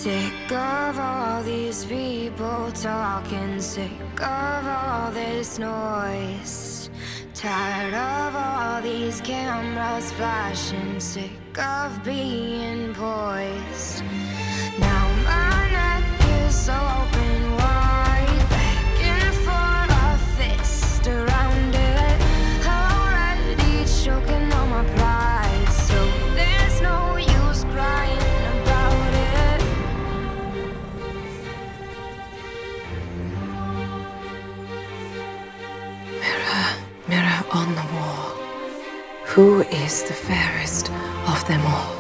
Sick of all these people talking, sick of all this noise. Tired of all these cameras flashing, sick of being poised. Now my neck is open wide, begging for a fist around it. Already choking on my pride, so there's no use crying about it. Mirror, mirror on the wall, who is the fairest of them all?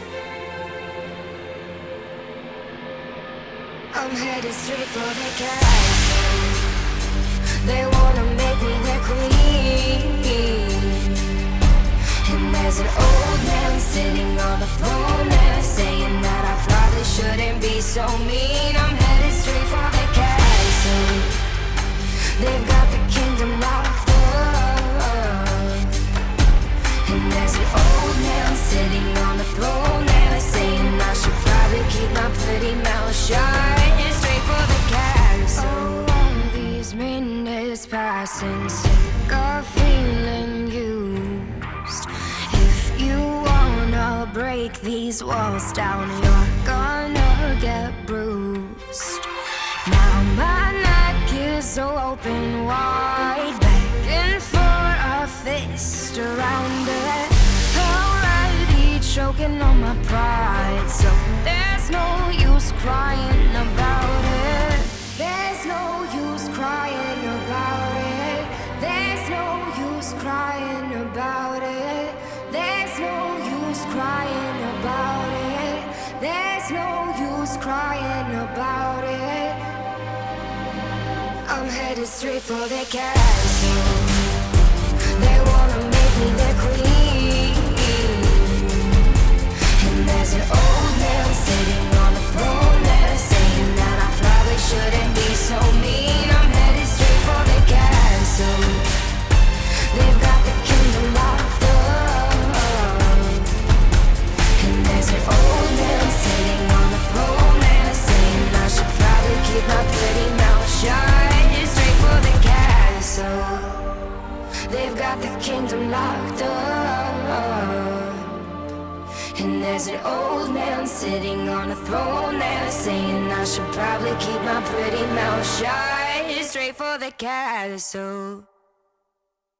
I'm headed straight for the castle. They wanna make me their queen. And there's an old man sitting on the throne there, saying that I probably shouldn't be so mean. I'm headed straight for the castle. They've got the kingdom locked up. And there's an old man sitting on the throne there, saying I should probably keep my pretty mouth shut. Straight for the castle. Oh, all these minutes passing, sick of feeling used. If you wanna break these walls down, you're gonna get bruised. Now my neck is so open wide, begging for a fist around it. Already choking on my pride, so there's no use crying about it. There's no use crying about it. There's no use crying about it. There's no use crying about it. There's no use crying about it. I'm headed straight for the castle. They wanna make me their queen. And there's an old man sitting on the throne there, saying that I probably shouldn't be so mean. I'm headed straight for the castle. They've got the kingdom locked up. And there's an old man sitting on the throne there, saying I should probably keep my pretty mouth shut. Straight for the castle. They've got the kingdom locked up. And there's an old man sitting on a throne there, saying I should probably keep my pretty mouth shut. Straight for the castle.